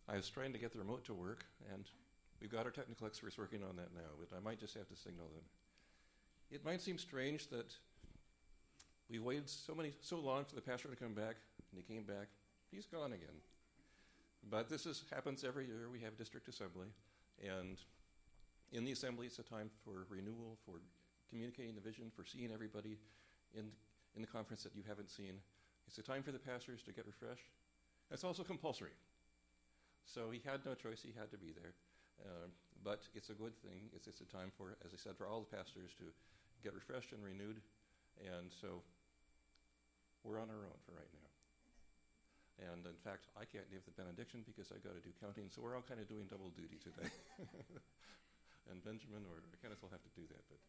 I was trying to get the remote to work, and we've got our technical experts working on that now, but I might just have to signal them. It might seem strange that we waited so long for the pastor to come back, and he came back. He's gone again. But this happens every year. We have district assembly, and in the assembly, it's a time for renewal, for communicating the vision, for seeing everybody in the conference that you haven't seen. It's a time for the pastors to get refreshed. It's also compulsory. So he had no choice. He had to be there. But it's a good thing. It's a time for, as I said, for all the pastors to get refreshed and renewed. And so we're on our own for right now. And in fact, I can't give the benediction because I've got to do counting. So we're all kind of doing double duty today. And Benjamin or Kenneth will have to do that. But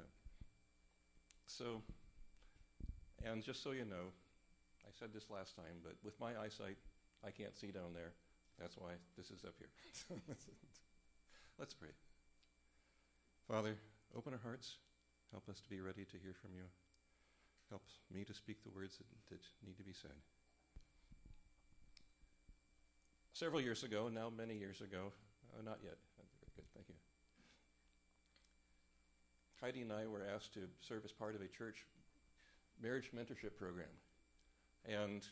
so, and just so you know, I said this last time, but with my eyesight, I can't see down there. That's why this is up here. Let's pray. Father, open our hearts. Help us to be ready to hear from you. Help me to speak the words that need to be said. Several years ago, now many years ago, not yet. Very good, thank you. Heidi and I were asked to serve as part of a church marriage mentorship program. And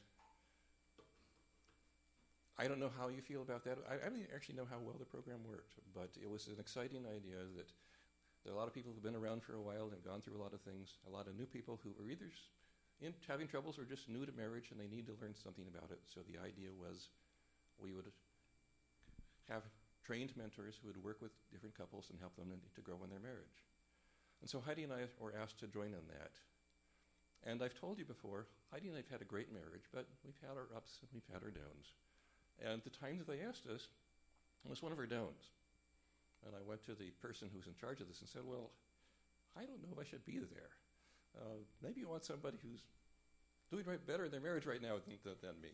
I don't know how you feel about that. I don't actually know how well the program worked, but it was an exciting idea that there are a lot of people who've been around for a while and have gone through a lot of things, a lot of new people who are either having troubles or just new to marriage and they need to learn something about it. So the idea was we would have trained mentors who would work with different couples and help them to grow in their marriage. And so Heidi and I were asked to join in that. And I've told you before, Heidi and I have had a great marriage, but we've had our ups and we've had our downs. And the time that they asked us was one of our downs. And I went to the person who's in charge of this and said, well, I don't know if I should be there. Maybe you want somebody who's doing better in their marriage right now than me.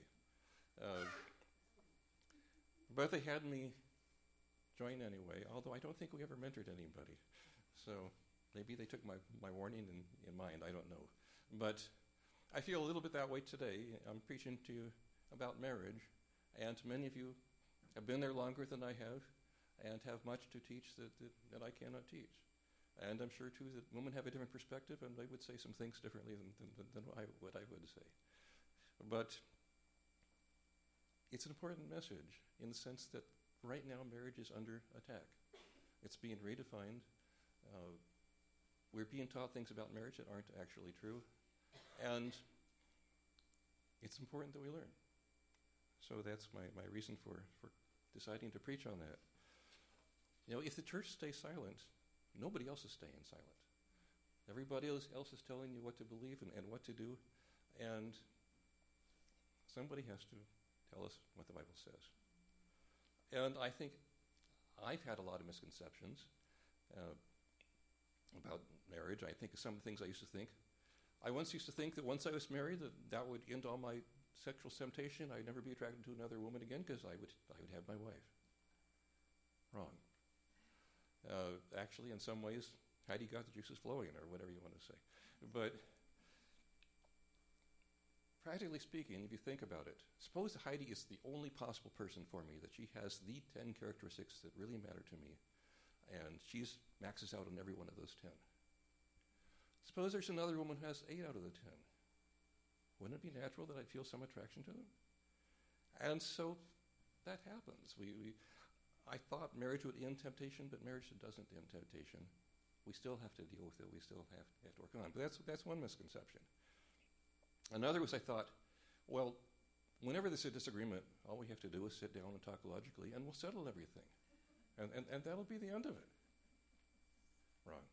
But they had me join anyway, although I don't think we ever mentored anybody. So maybe they took my warning in mind, I don't know. But I feel a little bit that way today. I'm preaching to you about marriage, and many of you have been there longer than I have and have much to teach that I cannot teach. And I'm sure, too, that women have a different perspective, and they would say some things differently than what I would say. But it's an important message in the sense that right now marriage is under attack. It's being redefined. We're being taught things about marriage that aren't actually true. And it's important that we learn. So that's my reason for deciding to preach on that. You know, if the church stays silent, nobody else is staying silent. Everybody else is telling you what to believe and what to do, and somebody has to tell us what the Bible says. And I think I've had a lot of misconceptions about marriage. I think of some of the things I used to think. I once used to think that once I was married, that would end all my sexual temptation. I'd never be attracted to another woman again because I would have my wife. Wrong. Actually, in some ways, Heidi got the juices flowing, or whatever you want to say. But practically speaking, if you think about it, suppose Heidi is the only possible person for me, that she has the 10 characteristics that really matter to me, and she maxes out on every one of those 10. Suppose there's another woman who has 8 out of the 10. Wouldn't it be natural that I'd feel some attraction to them? And so that happens. I thought marriage would end temptation, but marriage doesn't end temptation. We still have to deal with it. We still have to work on it. But that's one misconception. Another was I thought, well, whenever there's a disagreement, all we have to do is sit down and talk logically, and we'll settle everything. And that'll be the end of it. Wrong.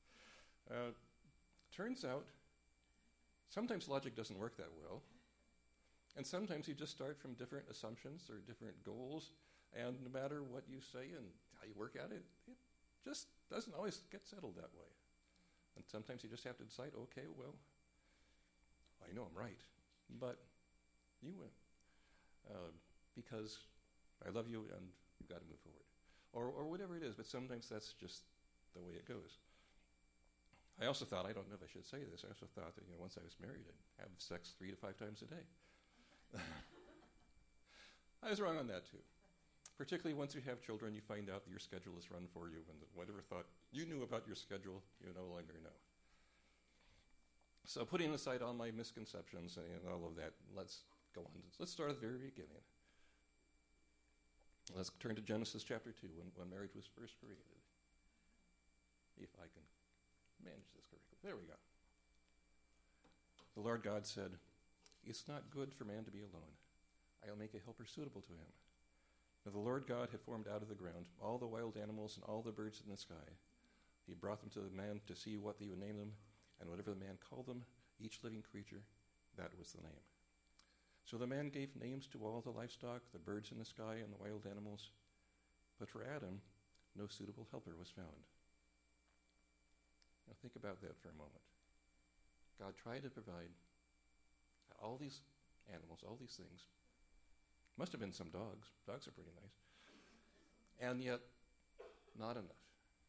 Turns out, sometimes logic doesn't work that well. And sometimes you just start from different assumptions or different goals, and no matter what you say and how you work at it, it just doesn't always get settled that way. And sometimes you just have to decide, okay, well, I know I'm right, but you win. Because I love you and you've got to move forward. Or whatever it is, but sometimes that's just the way it goes. I also thought, I don't know if I should say this, I also thought that once I was married, I'd have sex 3 to 5 times a day. I was wrong on that too. Particularly once you have children, you find out that your schedule is run for you, and that whatever thought you knew about your schedule, you no longer know. So putting aside all my misconceptions and all of that, let's go on. Let's start at the very beginning. Let's turn to Genesis chapter 2, when marriage was first created. If I can manage this correctly. There we go. The Lord God said, "It's not good for man to be alone. I'll make a helper suitable to him." Now the Lord God had formed out of the ground all the wild animals and all the birds in the sky. He brought them to the man to see what he would name them, and whatever the man called them, each living creature, that was the name. So the man gave names to all the livestock, the birds in the sky, and the wild animals. But for Adam, no suitable helper was found. Now think about that for a moment. God tried to provide all these animals, all these things. Must have been some dogs. Dogs are pretty nice. And yet, not enough.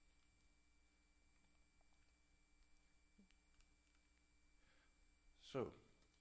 So,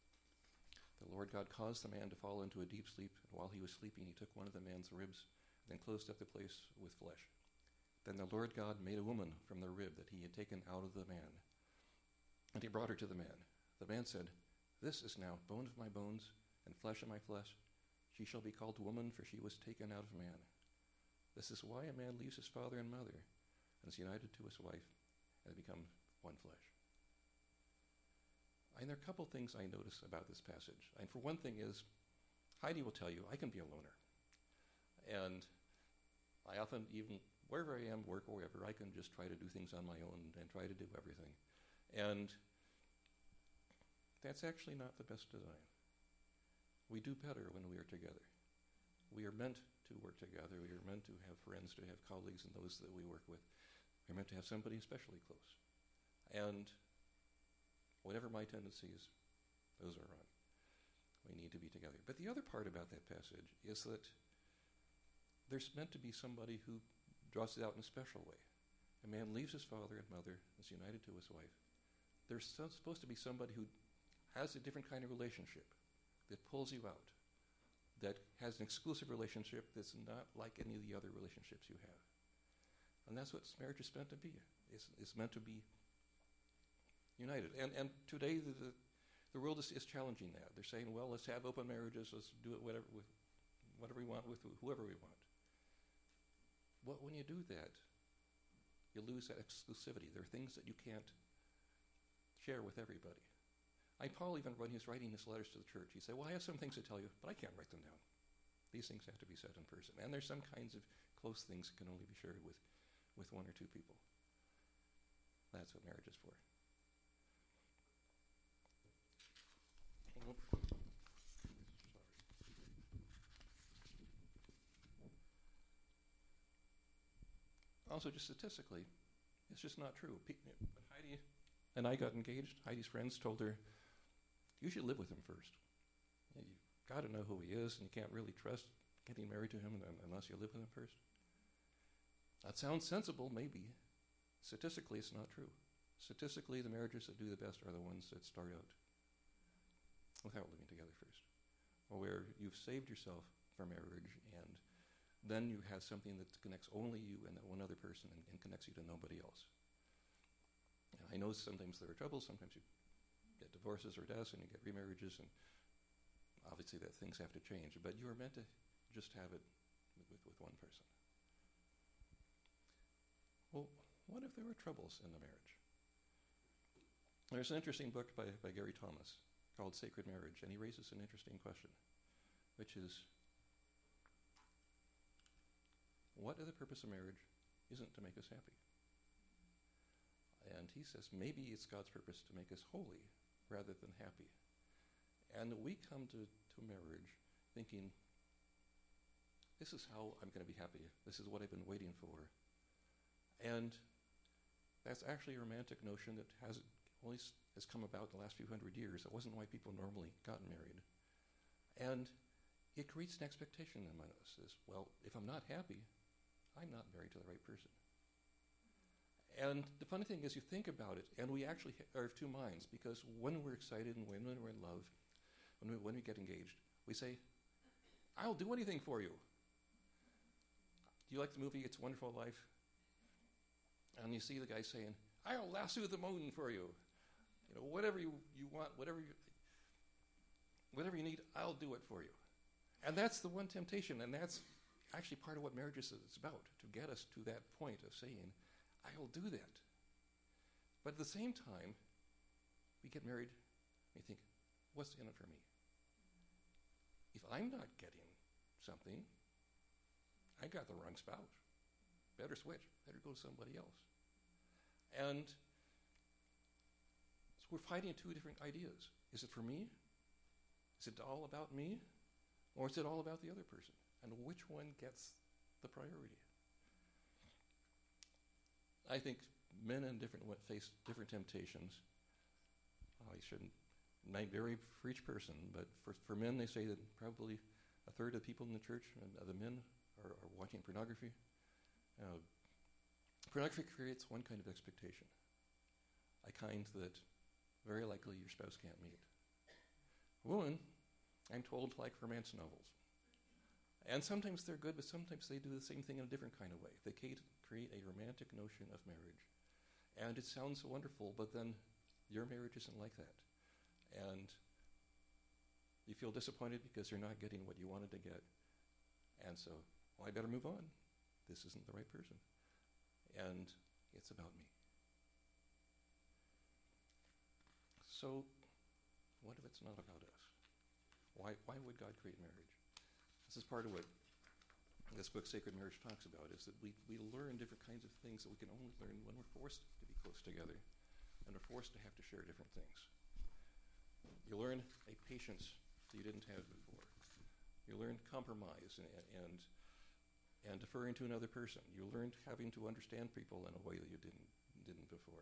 the Lord God caused the man to fall into a deep sleep, and while he was sleeping, he took one of the man's ribs, and then closed up the place with flesh. Then the Lord God made a woman from the rib that he had taken out of the man, and he brought her to the man. The man said, "This is now bone of my bones and flesh of my flesh. She shall be called woman, for she was taken out of man. This is why a man leaves his father and mother and is united to his wife, and they become one flesh." And there are a couple things I notice about this passage. And for one thing is, Heidi will tell you, I can be a loner. And I often, even wherever I am, work or wherever, I can just try to do things on my own and try to do everything. And that's actually not the best design. We do better when we are together. We are meant to work together. We are meant to have friends, to have colleagues, and those that we work with. We're meant to have somebody especially close. And whatever my tendencies, those are wrong. We need to be together. But the other part about that passage is that there's meant to be somebody who draws it out in a special way. A man leaves his father and mother, is united to his wife. There's supposed to be somebody who has a different kind of relationship that pulls you out, that has an exclusive relationship that's not like any of the other relationships you have. And that's what marriage is meant to be. It's meant to be united. And today the world is challenging that. They're saying, well, let's have open marriages, let's do it whatever we want with whoever we want. Well, when you do that, you lose that exclusivity. There are things that you can't share with everybody. Paul, even when he's writing his letters to the church, he said, well, I have some things to tell you, but I can't write them down. These things have to be said in person. And there's some kinds of close things that can only be shared with one or two people. That's what marriage is for. Also, just statistically, it's just not true. When Heidi and I got engaged, Heidi's friends told her, you should live with him first. You've got to know who he is, and you can't really trust getting married to him unless you live with him first. That sounds sensible, maybe. Statistically, it's not true. Statistically, the marriages that do the best are the ones that start out without living together first, or where you've saved yourself for marriage, and then you have something that connects only you and that one other person and connects you to nobody else. And I know sometimes there are troubles, sometimes you get divorces or deaths and you get remarriages, and obviously that things have to change, but you are meant to just have it with one person. Well, what if there were troubles in the marriage? There's an interesting book by Gary Thomas called Sacred Marriage, and he raises an interesting question, which is, what if the purpose of marriage isn't to make us happy? And he says, maybe it's God's purpose to make us holy rather than happy. And we come to marriage thinking, this is how I'm going to be happy. This is what I've been waiting for. And that's actually a romantic notion that has come about in the last few hundred years. It wasn't why people normally got married. And it creates an expectation among us. Well, if I'm not happy, I'm not married to the right person. And the funny thing is, you think about it, and we actually are of two minds, because when we're excited and when we're in love, when we get engaged, we say, I'll do anything for you. Do you like the movie It's a Wonderful Life? And you see the guy saying, I'll lasso the moon for you. Whatever you want, whatever you need, I'll do it for you. And that's the one temptation, and that's actually part of what marriage is about, to get us to that point of saying, I'll do that. But at the same time, we get married, and you think, what's in it for me? If I'm not getting something, I got the wrong spouse. Better switch. Better go to somebody else. And so we're fighting two different ideas. Is it for me? Is it all about me? Or is it all about the other person? And which one gets the priority? I think men face different temptations. I shouldn't vary for each person, but for men, they say that probably a third of the people in the church, the men, are watching pornography. Pornography creates one kind of expectation, a kind that very likely your spouse can't meet. Women, I'm told, like romance novels. And sometimes they're good, but sometimes they do the same thing in a different kind of way. They create a romantic notion of marriage. And it sounds wonderful, but then your marriage isn't like that. And you feel disappointed because you're not getting what you wanted to get. And so, I better move on. This isn't the right person. And it's about me. So, what if it's not about us? Why would God create marriage? This is part of what this book, Sacred Marriage, talks about, is that we learn different kinds of things that we can only learn when we're forced to be close together and we're forced to have to share different things. You learn a patience that you didn't have before. You learn compromise and deferring to another person. You learned having to understand people in a way that you didn't before.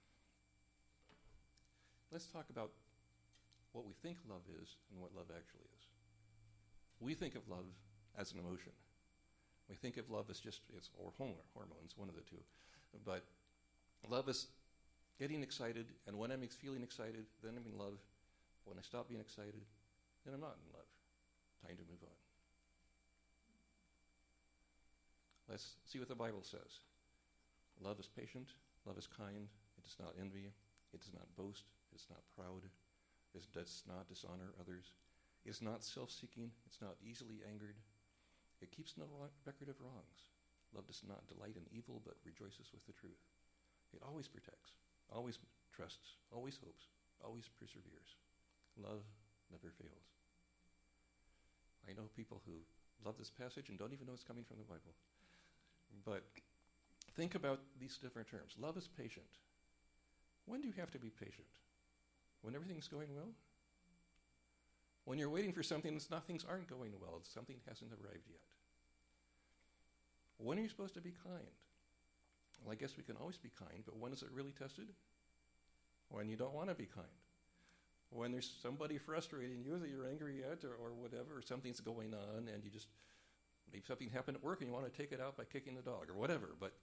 Let's talk about what we think love is and what love actually is. We think of love as an emotion. We think of love as or hormones, one of the two. But love is getting excited, and when I'm feeling excited, then I'm in love. When I stop being excited, then I'm not in love. Time to move on. Let's see what the Bible says. Love is patient. Love is kind. It does not envy. It does not boast. It is not proud. It does not dishonor others. It is not self-seeking. It's not easily angered. It keeps no record of wrongs. Love does not delight in evil, but rejoices with the truth. It always protects, always trusts, always hopes, always perseveres. Love never fails. I know people who love this passage and don't even know it's coming from the Bible. But think about these different terms. Love is patient. When do you have to be patient? When everything's going well? When you're waiting for something and things aren't going well, something hasn't arrived yet. When are you supposed to be kind? Well, I guess we can always be kind, but when is it really tested? When you don't want to be kind. When there's somebody frustrating you that you're angry at or whatever, or something's going on and maybe something happened at work and you want to take it out by kicking the dog or whatever. But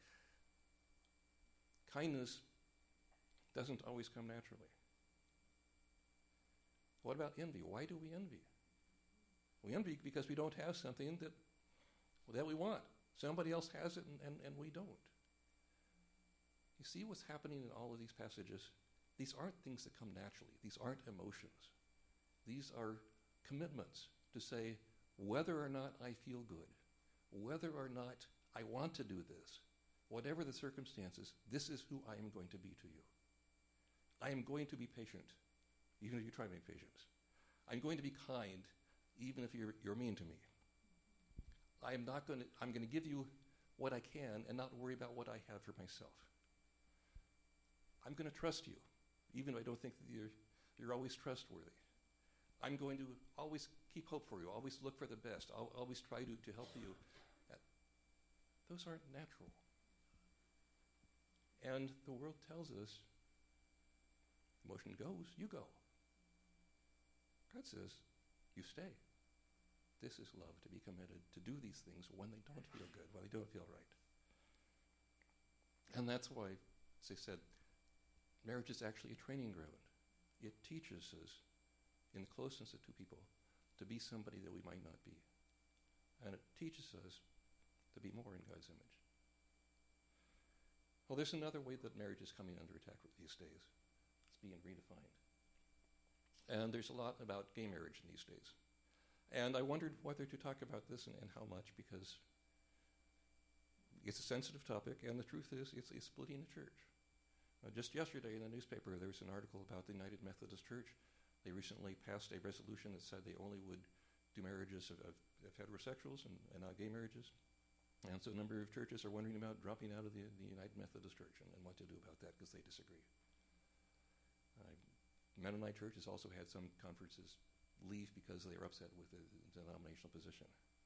kindness doesn't always come naturally. What about envy? Why do we envy? We envy because we don't have something that we want. Somebody else has it and we don't. You see what's happening in all of these passages? These aren't things that come naturally. These aren't emotions. These are commitments to say whether or not I feel good, whether or not I want to do this, whatever the circumstances, this is who I am going to be to you. I am going to be patient, even if you try to make patience. I'm going to be kind, even if you're mean to me. I'm going to give you what I can and not worry about what I have for myself. I'm going to trust you, even if I don't think that you're always trustworthy. I'm going to always keep hope for you, always look for the best, I'll always try to help you. Those aren't natural. And the world tells us, emotion goes, you go. God says, you stay. This is love, to be committed, to do these things when they don't feel good, when they don't feel right. And that's why, as I said, marriage is actually a training ground. It teaches us, in the closeness of two people, to be somebody that we might not be. And it teaches us to be more in God's image. Well, there's another way that marriage is coming under attack these days. It's being redefined. And there's a lot about gay marriage these days. And I wondered whether to talk about this and how much, because it's a sensitive topic, and the truth is it's splitting the church. Just yesterday in the newspaper, there was an article about the United Methodist Church. They recently passed a resolution that said they only would do marriages of heterosexuals and not gay marriages. And so a number of churches are wondering about dropping out of the United Methodist Church and what to do about that because they disagree. Mennonite Church has also had some conferences leave because they are upset with the denominational position.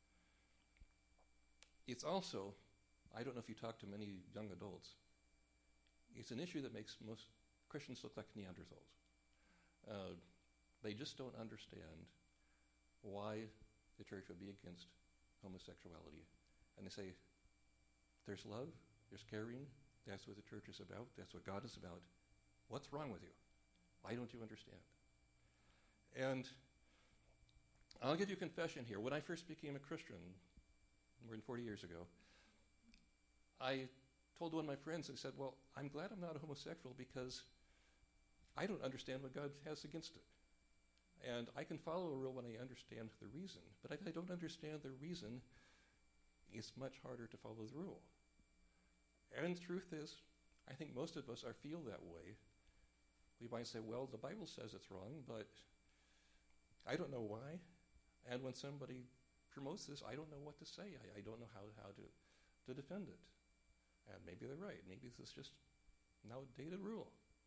It's also, I don't know if you talk to many young adults, it's an issue that makes most Christians look like Neanderthals. They just don't understand why the church would be against homosexuality. And they say, there's love, there's caring, that's what the church is about, that's what God is about. What's wrong with you? Why don't you understand? And I'll give you a confession here. When I first became a Christian, more than 40 years ago, I told one of my friends, I said, well, I'm glad I'm not a homosexual because I don't understand what God has against it. And I can follow a rule when I understand the reason, but if I don't understand the reason, it's much harder to follow the rule. And the truth is, I think most of us feel that way. We might say, well, the Bible says it's wrong, but I don't know why. And when somebody promotes this, I don't know what to say. I don't know how to defend it. And maybe they're right. Maybe this is just an outdated rule.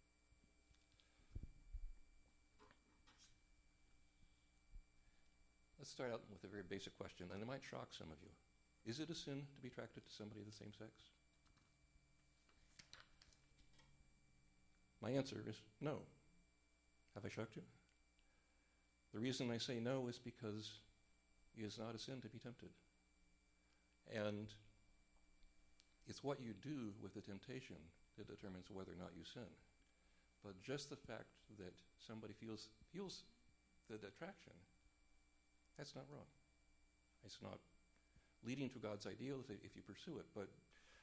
Let's start out with a very basic question, and it might shock some of you. Is it a sin to be attracted to somebody of the same sex? My answer is no. Have I shocked you? The reason I say no is because it is not a sin to be tempted. And it's what you do with the temptation that determines whether or not you sin. But just the fact that somebody feels the attraction, that's not wrong. It's not leading to God's ideal if you pursue it, but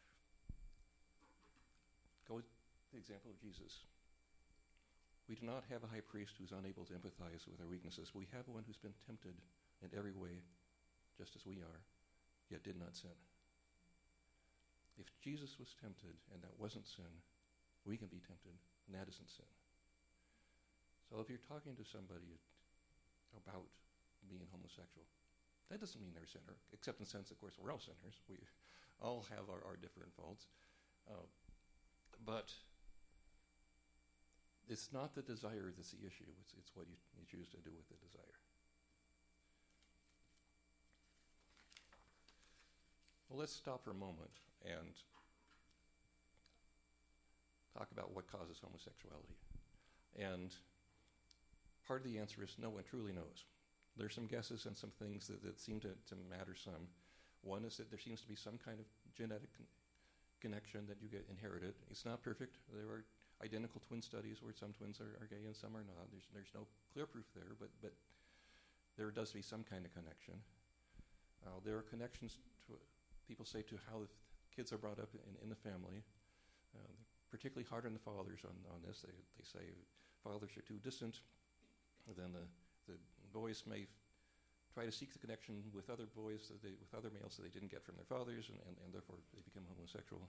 go with the example of Jesus. We do not have a high priest who's unable to empathize with our weaknesses. We have one who's been tempted in every way, just as we are, yet did not sin. If Jesus was tempted and that wasn't sin, we can be tempted, and that isn't sin. So if you're talking to somebody about being homosexual, that doesn't mean they're a sinner, except in the sense, of course, we're all sinners. We all have our different faults. But it's not the desire that's the issue. It's what you choose to do with the desire. Well, let's stop for a moment and talk about what causes homosexuality. And part of the answer is no one truly knows. There's some guesses and some things that seem to matter some. One is that there seems to be some kind of genetic connection that you get inherited. It's not perfect. There are identical twin studies where some twins are gay and some are not. There's no clear proof there, but there does be some kind of connection. There are connections to, people say, to how the kids are brought up in the family. Particularly hard on the fathers on this. They say fathers are too distant. Then the boys may try to seek the connection with other boys, with other males that they didn't get from their fathers, and therefore they become homosexual.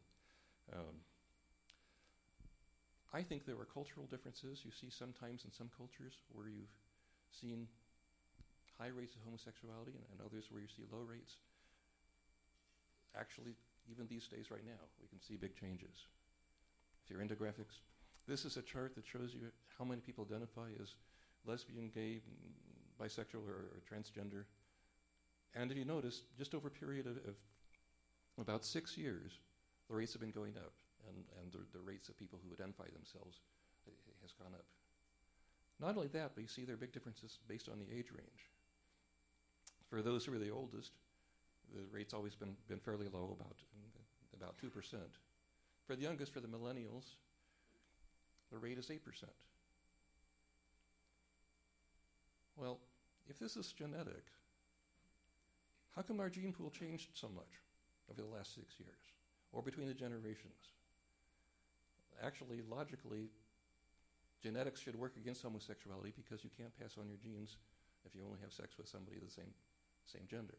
I think there are cultural differences. You see sometimes in some cultures where you've seen high rates of homosexuality and others where you see low rates. Actually, even these days right now, we can see big changes. If you're into graphics, this is a chart that shows you how many people identify as lesbian, gay, bisexual, or transgender. And if you notice, just over a period of about 6 years, the rates have been going up, and the rates of people who identify themselves has gone up. Not only that, but you see there are big differences based on the age range. For those who are the oldest, the rate's always been fairly low, about 2%. For the youngest, for the millennials, the rate is 8%. Well, if this is genetic, how come our gene pool changed so much? over the last 6 years, or between the generations. Actually, logically, genetics should work against homosexuality because you can't pass on your genes if you only have sex with somebody of the same gender.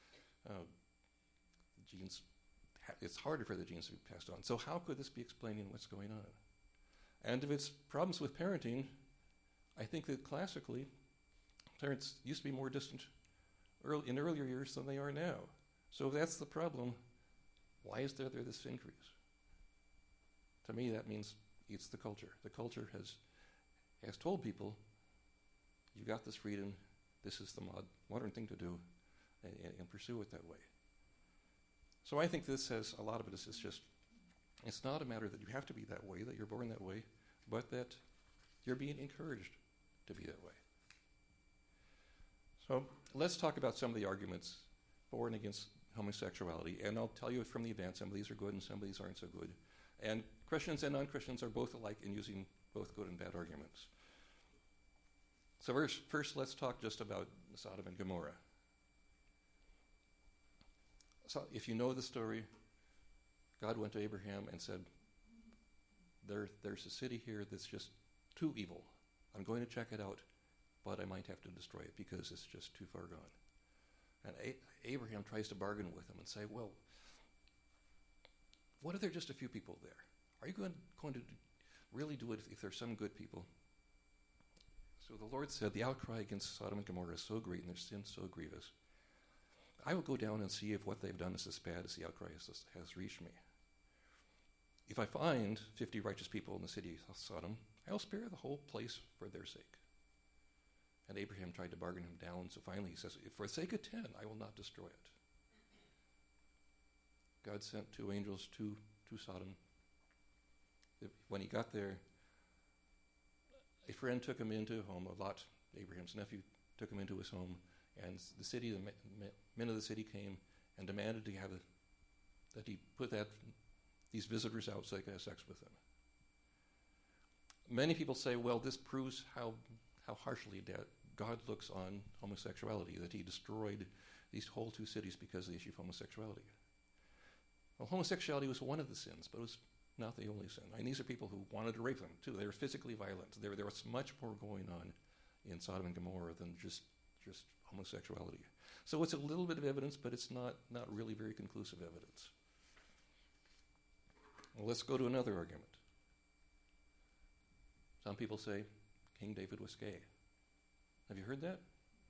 It's harder for the genes to be passed on. So how could this be explaining what's going on? And if it's problems with parenting, I think that classically, parents used to be more distant in earlier years than they are now. So if that's the problem, why is there this increase? To me, that means it's the culture. The culture has told people, you got this freedom, this is the modern thing to do, and pursue it that way. So I think this has, a lot of it is just, it's not a matter that you have to be that way, that you're born that way, but that you're being encouraged to be that way. So let's talk about some of the arguments for and against homosexuality, and I'll tell you from the advance, some of these are good and some of these aren't so good. And Christians and non-Christians are both alike in using both good and bad arguments. So first let's talk just about Sodom and Gomorrah. So if you know the story, God went to Abraham and said, there's a city here that's just too evil. I'm going to check it out, but I might have to destroy it because it's just too far gone. And Abraham tries to bargain with him and say, well, what if there are just a few people there? Are you going to really do it if there's some good people? So the Lord said, the outcry against Sodom and Gomorrah is so great and their sin so grievous. I will go down and see if what they've done is as bad as the outcry has reached me. If I find 50 righteous people in the city of Sodom, I'll spare the whole place for their sake. And Abraham tried to bargain him down, so finally he says, for the sake of 10, I will not destroy it. God sent 2 angels to Sodom. When he got there, a friend took him into home, Lot, Abraham's nephew, took him into his home, and the men of the city came and demanded that he put these visitors out so they could have sex with them. Many people say, well, this proves how harshly God looks on homosexuality, that he destroyed these whole 2 cities because of the issue of homosexuality. Well, homosexuality was one of the sins, but it was not the only sin. And these are people who wanted to rape them, too. They were physically violent. There was much more going on in Sodom and Gomorrah than just homosexuality. So it's a little bit of evidence, but it's not really very conclusive evidence. Well, let's go to another argument. Some people say King David was gay. Have you heard that?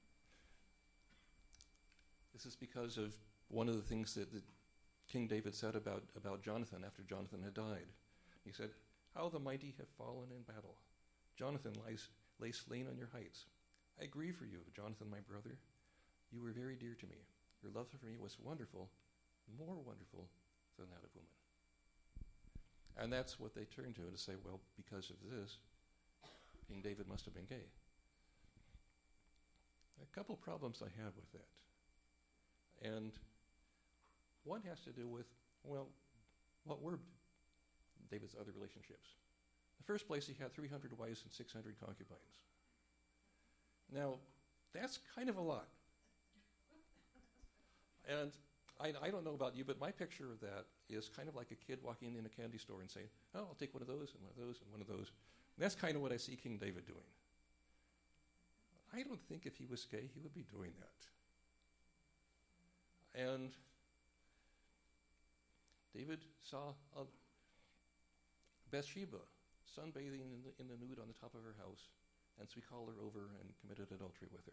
This is because of one of the things that King David said about Jonathan after Jonathan had died. He said, how the mighty have fallen in battle. Jonathan lay slain on your heights. I grieve for you, Jonathan, my brother. You were very dear to me. Your love for me was wonderful, more wonderful than that of women. And that's what they turned to say, well, because of this, King David must have been gay. A couple problems I have with that. And one has to do with, well, what were David's other relationships? In the first place, he had 300 wives and 600 concubines. Now, that's kind of a lot. And I don't know about you, but my picture of that is kind of like a kid walking in a candy store and saying, oh, I'll take one of those and one of those and one of those. And that's kind of what I see King David doing. I don't think if he was gay, he would be doing that. And David saw Bathsheba sunbathing in the nude on the top of her house, and so he called her over and committed adultery with her.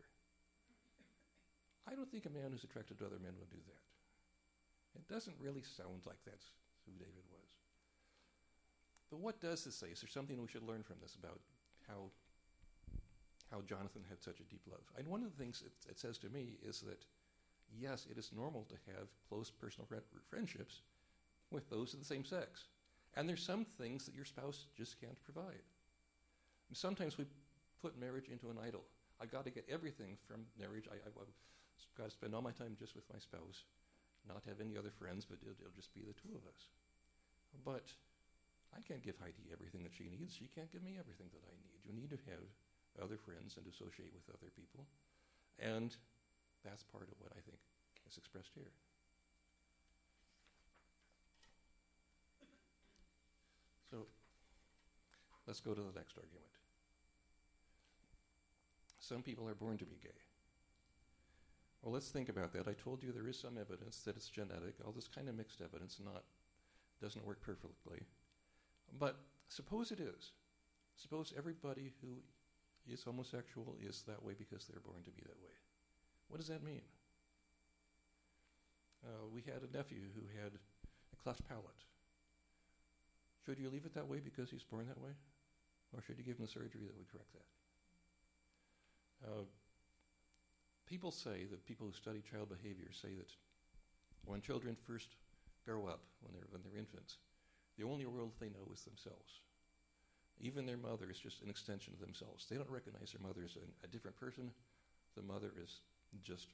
I don't think a man who's attracted to other men would do that. It doesn't really sound like that's who David was. But what does this say? Is there something we should learn from this about how Jonathan had such a deep love? And one of the things it says to me is that, yes, it is normal to have close personal friendships with those of the same sex. And there's some things that your spouse just can't provide. And sometimes we put marriage into an idol. I've got to get everything from marriage. I've got to spend all my time just with my spouse, not have any other friends, but it'll just be the 2 of us. But I can't give Heidi everything that she needs. She can't give me everything that I need. You need to have other friends and associate with other people. And that's part of what I think is expressed here. let's go to the next argument. Some people are born to be gay. Well, let's think about that. I told you there is some evidence that it's genetic, all this kind of mixed evidence, doesn't work perfectly. But suppose it is. Suppose everybody who is homosexual is that way because they're born to be that way. What does that mean? We had a nephew who had a cleft palate. Should you leave it that way because he's born that way? Or should you give him a surgery that would correct that? People say that people who study child behavior say that when children first grow up, when they're infants, the only world they know is themselves. Even their mother is just an extension of themselves. They don't recognize their mother as a different person. The mother is just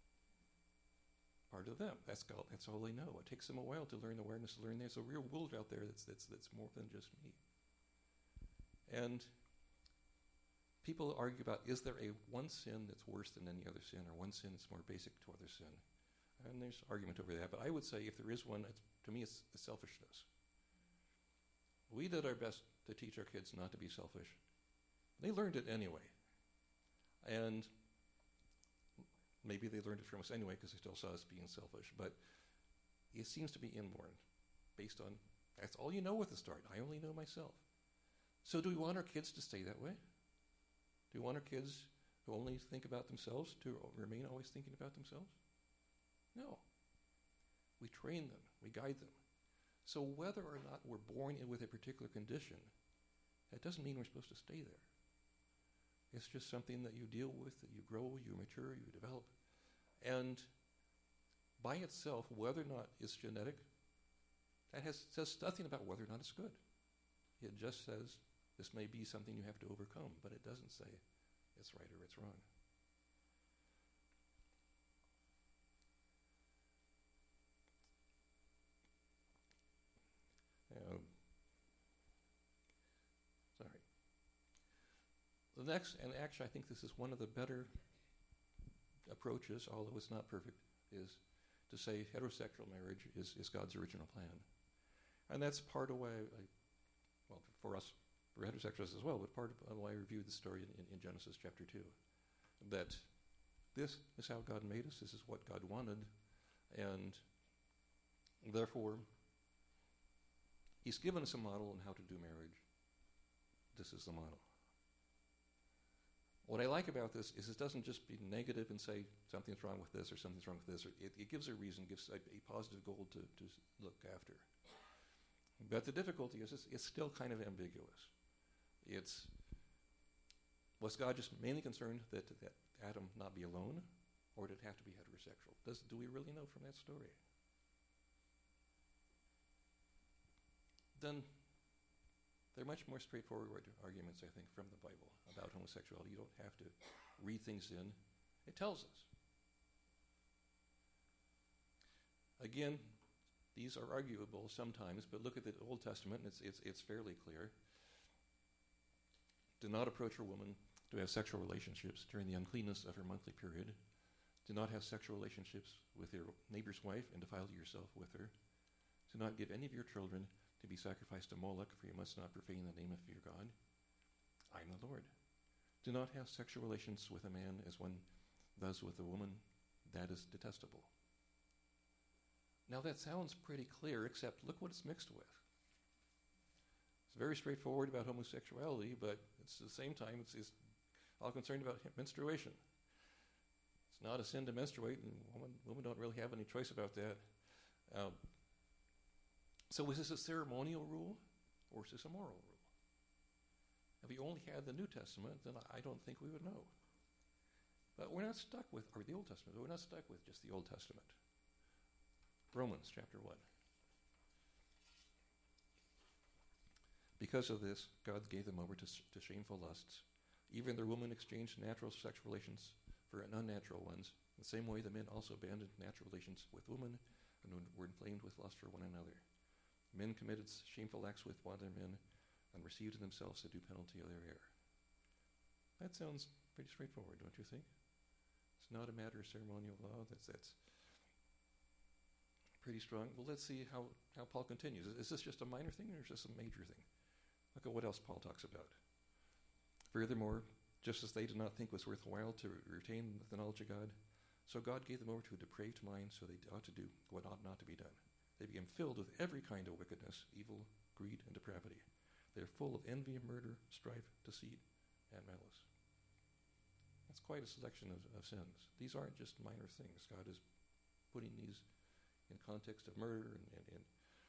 part of them. That's all they know. It takes them a while to learn awareness, to learn there's a real world out there that's more than just me. And people argue about, is there one sin that's worse than any other sin, or one sin that's more basic to other sin? And there's argument over that. But I would say if there is one, to me it's selfishness. We did our best to teach our kids not to be selfish. They learned it anyway. And maybe they learned it from us anyway because they still saw us being selfish. But it seems to be inborn, based on, that's all you know at the start. I only know myself. So do we want our kids to stay that way? Do we want our kids who only think about themselves to remain always thinking about themselves? No. We train them. We guide them. So whether or not we're born in with a particular condition, that doesn't mean we're supposed to stay there. It's just something that you deal with, that you grow, you mature, you develop. And by itself, whether or not it's genetic, that says nothing about whether or not it's good. It just says this may be something you have to overcome, but it doesn't say it's right or it's wrong. The next, and actually I think this is one of the better approaches, although it's not perfect, is to say heterosexual marriage is God's original plan. And that's part of why, for us, for heterosexuals as well, but part of why I reviewed the story in Genesis chapter 2. That this is how God made us, this is what God wanted, and therefore He's given us a model on how to do marriage. This is the model. What I like about this is it doesn't just be negative and say something's wrong with this or something's wrong with this. It gives a reason, gives a positive goal to look after. But the difficulty is it's still kind of ambiguous. Was God just mainly concerned that Adam not be alone, or did it have to be heterosexual? Do we really know from that story? Then they're much more straightforward arguments, I think, from the Bible about homosexuality. You don't have to read things in. It tells us. Again, these are arguable sometimes, but look at the Old Testament, and it's fairly clear. Do not approach a woman to have sexual relationships during the uncleanness of her monthly period. Do not have sexual relationships with your neighbor's wife and defile yourself with her. Do not give any of your children to be sacrificed to Moloch, for you must not profane the name of your God. I am the Lord. Do not have sexual relations with a man as one does with a woman. That is detestable. Now that sounds pretty clear, except look what it's mixed with. It's very straightforward about homosexuality, but it's at the same time, it's all concerned about menstruation. It's not a sin to menstruate, and women don't really have any choice about that. So is this a ceremonial rule, or is this a moral rule? If we only had the New Testament, then I don't think we would know. But we're not stuck with, or the Old Testament, but we're not stuck with just the Old Testament. Romans chapter 1. Because of this, God gave them over to shameful lusts. Even their women exchanged natural sexual relations for unnatural ones. In the same way, the men also abandoned natural relations with women and were inflamed with lust for one another. Men committed shameful acts with other men and received in themselves the due penalty of their error. That sounds pretty straightforward, don't you think? It's not a matter of ceremonial law. That's pretty strong. Well, let's see how Paul continues. Is this just a minor thing, or is this a major thing? Look at what else Paul talks about. Furthermore, just as they did not think it was worthwhile to retain the knowledge of God, so God gave them over to a depraved mind, so they ought to do what ought not to be done. They became filled with every kind of wickedness, evil, greed, and depravity. They are full of envy, murder, strife, deceit, and malice. That's quite a selection of sins. These aren't just minor things. God is putting these in context of murder and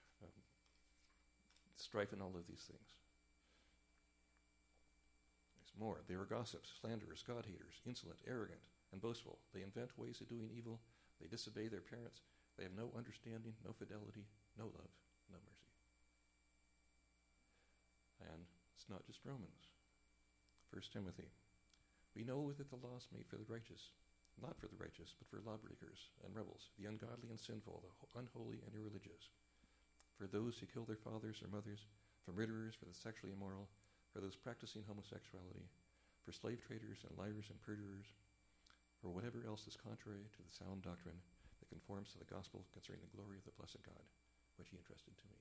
strife and all of these things. There's more. They are gossips, slanderers, God-haters, insolent, arrogant, and boastful. They invent ways of doing evil. They disobey their parents. They have no understanding, no fidelity, no love, no mercy. And it's not just Romans. 1 Timothy. We know that the law is made for the righteous, not for the righteous, but for lawbreakers and rebels, the ungodly and sinful, the unholy and irreligious, for those who kill their fathers or mothers, for murderers, for the sexually immoral, for those practicing homosexuality, for slave traders and liars and perjurers, or whatever else is contrary to the sound doctrine that conforms to the gospel concerning the glory of the blessed God, which he entrusted to me.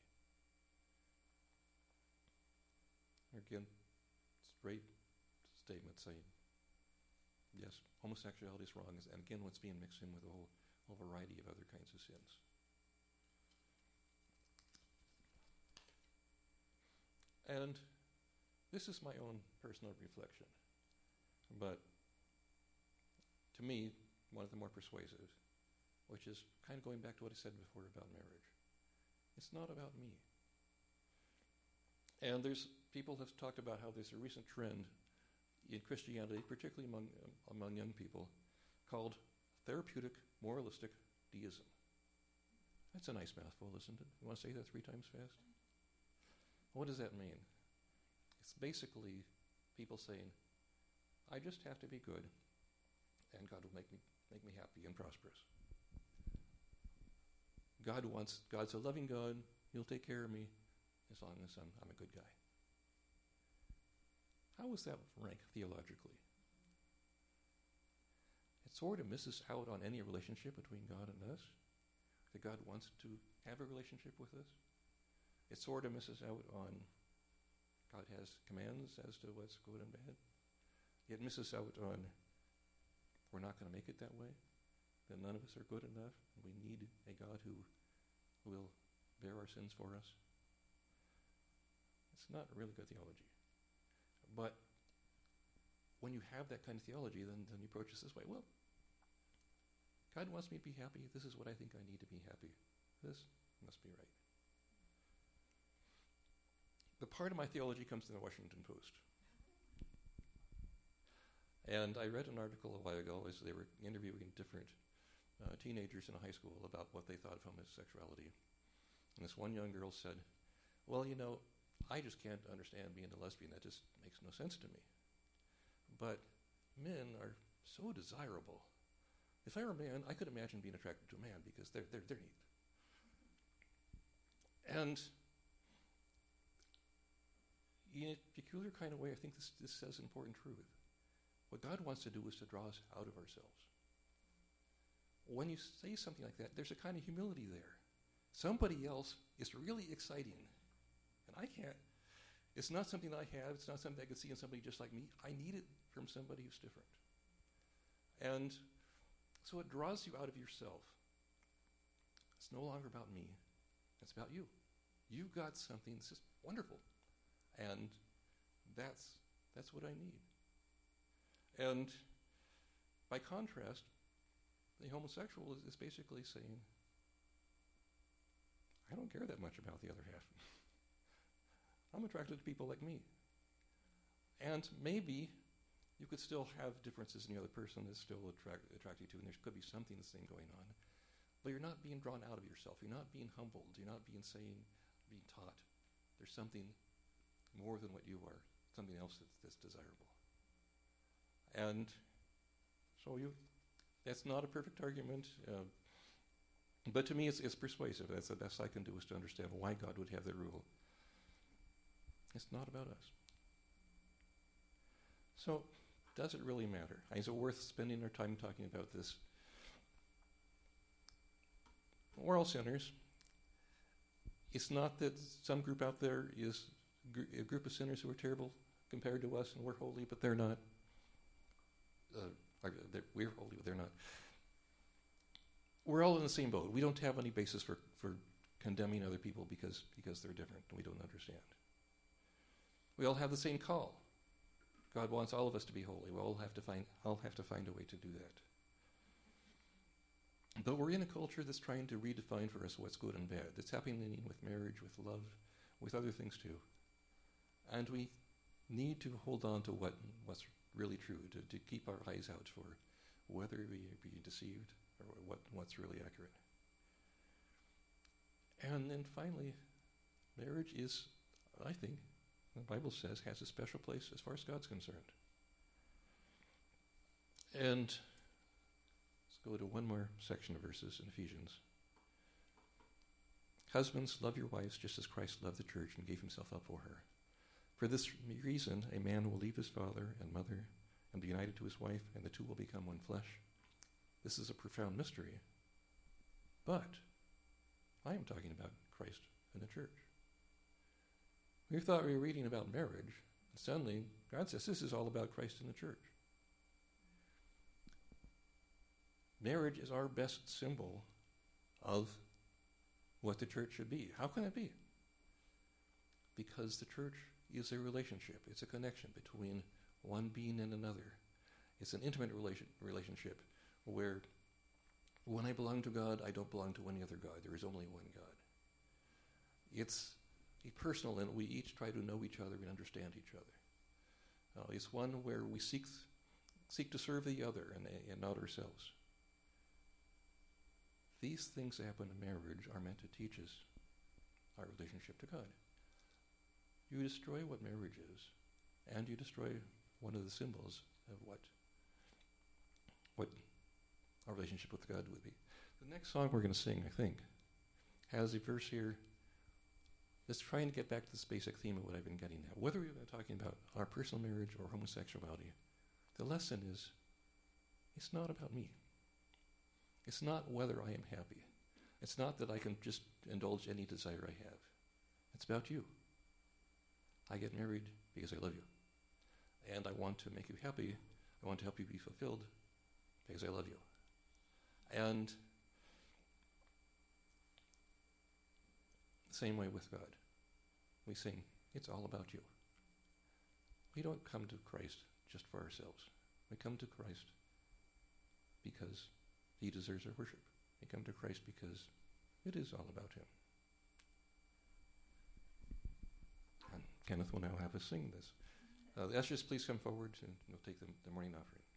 Again, straight statement saying, yes, homosexuality is wrong, and again, what's being mixed in with a whole variety of other kinds of sins. And this is my own personal reflection, but to me, one of the more persuasive, which is kind of going back to what I said before about marriage. It's not about me. And there's people have talked about how there's a recent trend in Christianity, particularly among young people, called therapeutic moralistic deism. That's a nice mouthful, isn't it? You want to say that 3 times fast? What does that mean? It's basically people saying, I just have to be good, and God will make me happy and prosperous. God's a loving God. He'll take care of me as long as I'm a good guy. How does that rank theologically? It sort of misses out on any relationship between God and us, that God wants to have a relationship with us. It sort of misses out on God has commands as to what's good and bad. It misses out on we're not going to make it that way, that none of us are good enough, and we need a God who will bear our sins for us. It's not really good theology. But when you have that kind of theology, then you approach this way. Well, God wants me to be happy. This is what I think I need to be happy. This must be right. But part of my theology comes from the Washington Post. And I read an article a while ago as they were interviewing different teenagers in a high school about what they thought of homosexuality. And this one young girl said, well, I just can't understand being a lesbian. That just makes no sense to me. But men are so desirable. If I were a man, I could imagine being attracted to a man because they're neat. And in a peculiar kind of way, I think this says an important truth. What God wants to do is to draw us out of ourselves. When you say something like that, there's a kind of humility there. Somebody else is really exciting, and I can't. It's not something I have. It's not something I could see in somebody just like me. I need it from somebody who's different. And so it draws you out of yourself. It's no longer about me. It's about you. You've got something that's just wonderful. And that's what I need. And by contrast, the homosexual is basically saying, I don't care that much about the other half. I'm attracted to people like me. And maybe you could still have differences in the other person that still attract you to, and there could be something the same going on. But you're not being drawn out of yourself. You're not being humbled. You're not being taught. There's something more than what you are, something else that's desirable. And so that's not a perfect argument, but to me it's persuasive. That's the best I can do, is to understand why God would have that rule. It's not about us. So, does it really matter? Is it worth spending our time talking about this? We're all sinners. It's not that some group out there is a group of sinners who are terrible compared to us, and we're holy, but they're not. We're holy, but they're not. We're all in the same boat. We don't have any basis for condemning other people because they're different and we don't understand. We all have the same call. God wants all of us to be holy. We'll all have to find a way to do that. But we're in a culture that's trying to redefine for us what's good and bad. That's happening with marriage, with love, with other things too. And we need to hold on to what's really true, to keep our eyes out for whether we are being deceived or what's really accurate. And then finally, marriage is, I think, the Bible says, has a special place as far as God's concerned. And let's go to one more section of verses in Ephesians. Husbands, love your wives just as Christ loved the church and gave himself up for her. For this reason, a man will leave his father and mother and be united to his wife, and the two will become one flesh. This is a profound mystery. But I am talking about Christ and the church. We thought we were reading about marriage, and suddenly God says this is all about Christ and the church. Marriage is our best symbol of what the church should be. How can it be? Because the church is a relationship. It's a connection between one being and another. It's an intimate relationship where when I belong to God, I don't belong to any other God. There is only one God. It's personal, and we each try to know each other and understand each other. It's one where we seek to serve the other and not ourselves. These things that happen in marriage are meant to teach us our relationship to God. You destroy what marriage is, and you destroy one of the symbols of what our relationship with God would be. The next song we're going to sing, I think, has a verse here that's trying to get back to this basic theme of what I've been getting at. Whether we've been talking about our personal marriage or homosexuality, the lesson is it's not about me. It's not whether I am happy. It's not that I can just indulge any desire I have. It's about you. I get married because I love you. And I want to make you happy. I want to help you be fulfilled because I love you. And the same way with God. We sing, it's all about you. We don't come to Christ just for ourselves. We come to Christ because he deserves our worship. We come to Christ because it is all about him. And Kenneth will now have us sing this. The ushers, please come forward and we'll take the morning offering.